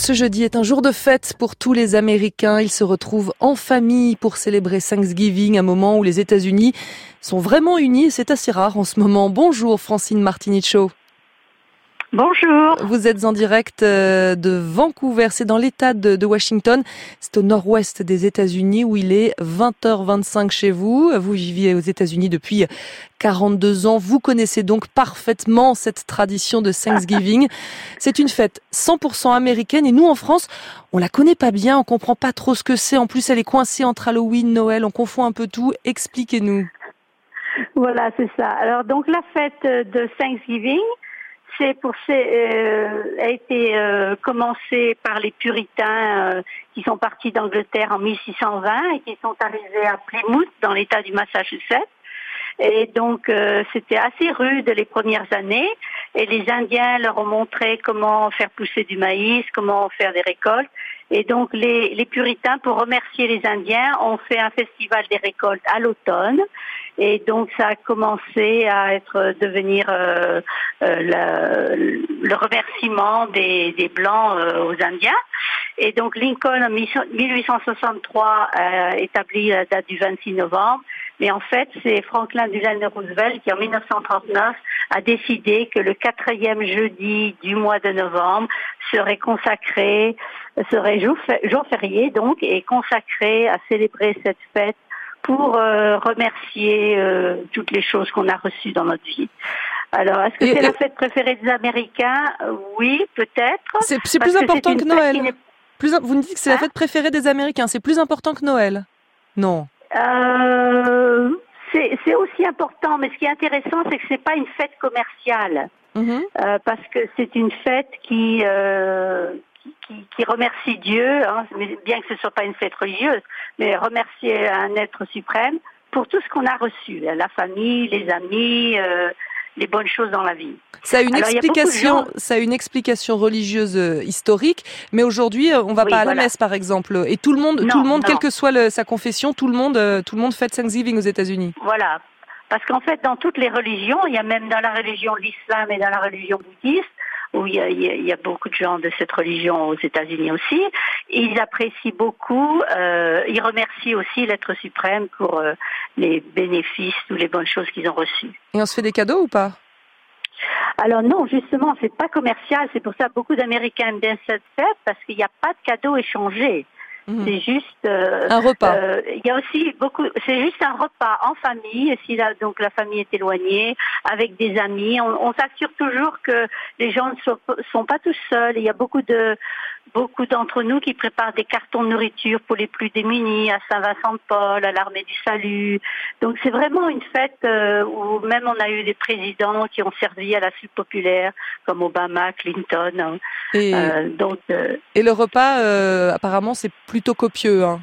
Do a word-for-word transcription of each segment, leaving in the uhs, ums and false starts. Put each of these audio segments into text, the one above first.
Ce jeudi est un jour de fête pour tous les Américains. Ils se retrouvent en famille pour célébrer Thanksgiving, un moment où les États-Unis sont vraiment unis et c'est assez rare en ce moment. Bonjour Francine Martiniccio. Bonjour. Vous êtes en direct de Vancouver, c'est dans l'État de, de Washington. C'est au nord-ouest des États-Unis où il est vingt heures vingt-cinq chez vous. Vous vivez aux États-Unis depuis quarante-deux ans. Vous connaissez donc parfaitement cette tradition de Thanksgiving. C'est une fête cent pour cent américaine et nous en France, on la connaît pas bien, on comprend pas trop ce que c'est. En plus, elle est coincée entre Halloween, Noël, on confond un peu tout. Expliquez-nous. Voilà, c'est ça. Alors donc la fête de Thanksgiving, c'est pour euh, a été euh, commencé par les puritains euh, qui sont partis d'Angleterre en mille six cent vingt et qui sont arrivés à Plymouth dans l'État du Massachusetts. Et donc euh, c'était assez rude les premières années et les Indiens leur ont montré comment faire pousser du maïs, comment faire des récoltes. Et donc les, les puritains, pour remercier les Indiens, ont fait un festival des récoltes à l'automne. Et donc ça a commencé à être devenir euh, euh, le, le remerciement des, des Blancs euh, aux Indiens. Et donc Lincoln en mille huit cent soixante-trois a établi la date du vingt-six novembre. Mais en fait, c'est Franklin Delano Roosevelt qui en mille neuf cent trente-neuf a décidé que le quatrième jeudi du mois de novembre serait consacré, serait jour, jour férié donc, et consacré à célébrer cette fête pour euh, remercier euh, toutes les choses qu'on a reçues dans notre vie. Alors, est-ce que et, c'est et... la fête préférée des Américains? Oui, peut-être. C'est, c'est plus important que, que Noël. Plus, vous me dites que c'est hein? la fête préférée des Américains. C'est plus important que Noël? Non. Euh, c'est, c'est aussi important, mais ce qui est intéressant, c'est que c'est pas une fête commerciale, mm-hmm. euh, parce que c'est une fête qui, euh, qui, qui, qui remercie Dieu, hein, bien que ce soit pas une fête religieuse, mais remercier un être suprême pour tout ce qu'on a reçu, la famille, les amis, euh, les bonnes choses dans la vie. Ça a une Alors, explication, gens... ça a une explication religieuse euh, historique, mais aujourd'hui euh, on va oui, pas à voilà. la messe par exemple, et tout le monde, non, tout le monde, non. quelle que soit le, sa confession, tout le monde, euh, tout le monde fête Thanksgiving aux États-Unis. Voilà, parce qu'en fait dans toutes les religions, il y a même dans la religion de l'islam et dans la religion bouddhiste, où il y a, il y a beaucoup de gens de cette religion aux États-Unis aussi, ils apprécient beaucoup, euh, ils remercient aussi l'être suprême pour euh, les bénéfices ou les bonnes choses qu'ils ont reçues. Et on se fait des cadeaux ou pas? Alors non, justement, c'est pas commercial. C'est pour ça que beaucoup d'Américains aiment bien cette fête parce qu'il n'y a pas de cadeaux échangés. Mmh. C'est juste euh, un repas. Euh, il y a aussi beaucoup. C'est juste un repas en famille. Et si la, donc la famille est éloignée, avec des amis, on, on s'assure toujours que les gens ne sont, sont pas tous seuls. Il y a beaucoup de beaucoup d'entre nous qui préparent des cartons de nourriture pour les plus démunis à Saint-Vincent-de-Paul, à l'Armée du Salut. Donc c'est vraiment une fête euh, où même on a eu des présidents qui ont servi à la soupe populaire, comme Obama, Clinton. Et, euh, donc, euh, et le repas, euh, apparemment, c'est plutôt copieux, hein.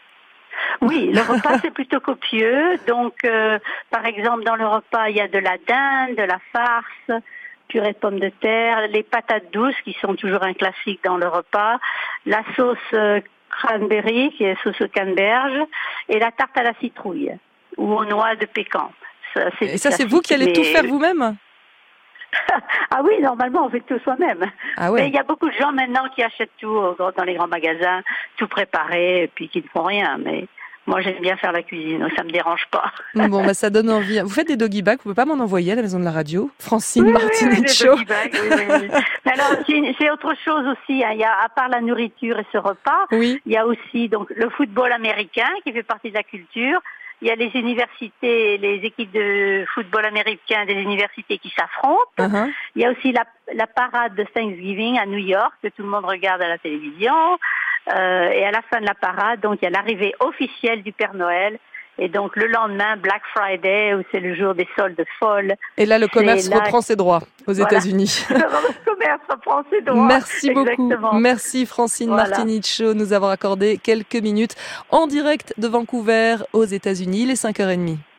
Oui, le repas c'est plutôt copieux. Donc, euh, par exemple, dans le repas, il y a de la dinde, de la farce, purée de pommes de terre, les patates douces qui sont toujours un classique dans le repas, la sauce euh, cranberry qui est sauce au canneberge et la tarte à la citrouille ou aux noix de pécan. Ça, c'est et ça, c'est vous qui allez mais... tout faire vous-même? Ah oui, normalement, on fait tout soi-même. Ah ouais. Mais il y a beaucoup de gens maintenant qui achètent tout dans les grands magasins, tout préparé, et puis qui ne font rien. Mais moi, j'aime bien faire la cuisine, donc ça me dérange pas. Bon, bah ça donne envie. Vous faites des doggy bags, vous pouvez pas m'en envoyer à la maison de la radio, Francine oui, Martiniccio. Oui, oui, oui, oui, oui. Mais alors, c'est, c'est autre chose aussi. Hein. Il y a, à part la nourriture et ce repas, oui. il y a aussi donc le football américain qui fait partie de la culture. Il y a les universités, les équipes de football américain des universités qui s'affrontent. Uh-huh. Il y a aussi la, la parade de Thanksgiving à New York que tout le monde regarde à la télévision. Euh, et à la fin de la parade, donc il y a l'arrivée officielle du Père Noël. Et donc le lendemain, Black Friday, où c'est le jour des soldes folles. Et là, le commerce là... reprend ses droits aux voilà. États-Unis. Le commerce reprend ses droits. Merci Exactement. beaucoup. Merci Francine voilà. Martiniccio de nous avoir accordé quelques minutes en direct de Vancouver aux États-Unis. Il est cinq heures trente.